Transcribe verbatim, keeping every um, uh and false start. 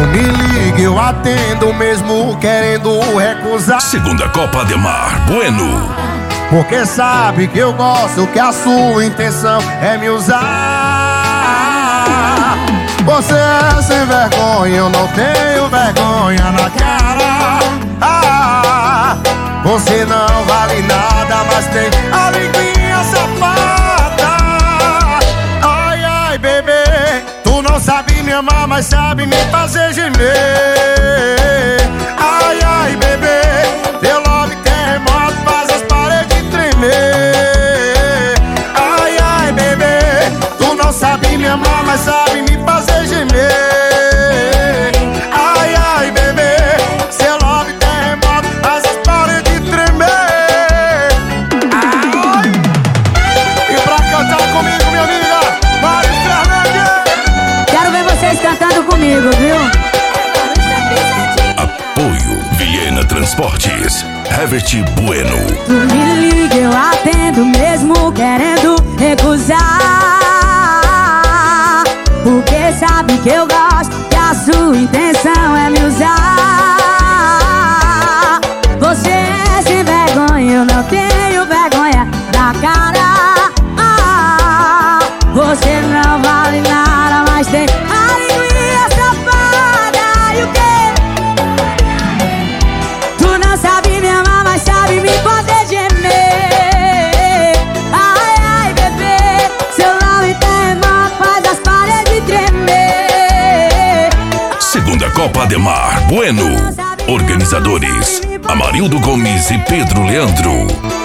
me liga, eu atendo mesmo querendo recusar. Segunda Copa Ademar Bueno. Porque sabe que eu gosto, que a sua intenção é me usar. Você é sem vergonha, eu não tenho vergonha na cara. Ah, você não vale nada, mas tem a linguinha safada. Ai, ai, bebê, tu não sabe me amar, mas sabe me fazer gemer. Ai, ai, bebê, teu love terremoto faz as paredes tremer. Ai, ai, bebê, tu não sabe me amar, mas sabe me fazer gemer. Ai, ai, bebê, seu love terremoto faz as paredes tremer. Ai. E pra cantar comigo, minha amiga Mari Fernandes. Quero ver vocês cantando comigo, viu? Apoio Viena Transportes. Herbert Bueno. Tu me liga, eu atendo mesmo querendo recusar. Porque sabe que eu gosto, que a sua intenção é me usar. Você é sem vergonha, eu não tenho vergonha da cara. Ah, você não vale nada, mas tem a linguinha safada. E o quê? Tu não sabe me amar, mas sabe me fazer gemer. Ai, ai, bebê, seu nome terremoto faz as paredes tremer. Segunda Copa Ademar Bueno. Organizadores Amarildo Gomes e Pedro Leandro.